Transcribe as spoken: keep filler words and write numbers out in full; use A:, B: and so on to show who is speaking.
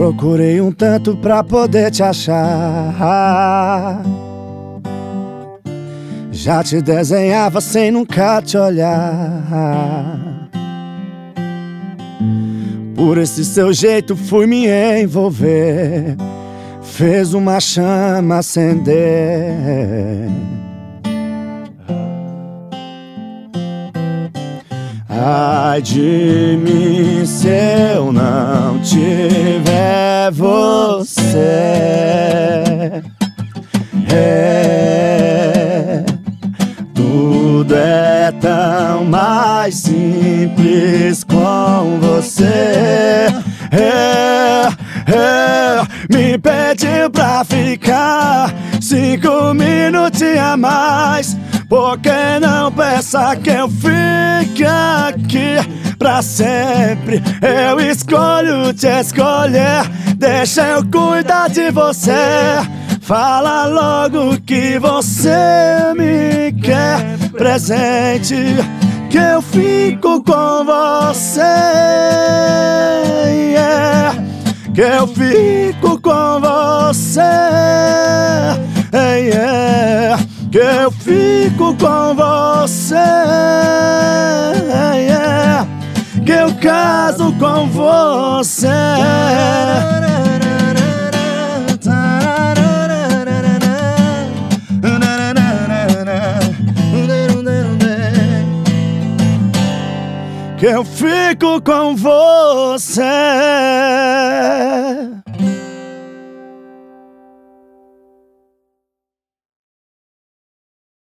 A: Procurei um tanto pra poder te achar. Já te desenhava sem nunca te olhar. Por esse seu jeito fui me envolver, fez uma chama acender. Ai de mim se eu não tiver você. É, tudo é tão mais simples com você. É, é, me pediu pra ficar cinco minutos a mais. Por que não peça que eu fique aqui pra sempre? Eu escolho te escolher, deixa eu cuidar de você. Fala logo que você me quer presente, que eu fico com você, yeah. Que eu fico com você, yeah. Que eu fico com você, yeah. Que eu caso com você. Que eu fico com você.